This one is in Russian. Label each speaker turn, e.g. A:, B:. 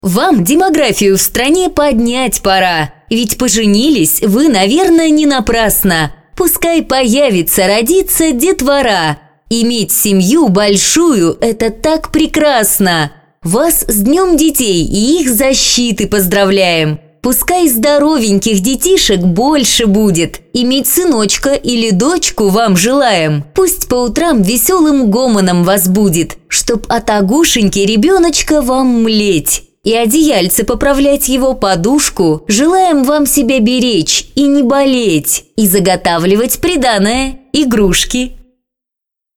A: Вам демографию в стране поднять пора, ведь поженились вы, наверное, не напрасно. Пускай появится, родится детвора. Иметь семью большую – это так прекрасно. Вас с Днем детей и их защиты поздравляем. Пускай здоровеньких детишек больше будет. Иметь сыночка или дочку вам желаем. Пусть по утрам веселым гомоном вас будет, чтоб от огушеньки ребеночка вам млеть. И одеяльце поправлять его подушку. Желаем вам себя беречь и не болеть. И заготавливать приданое, игрушки.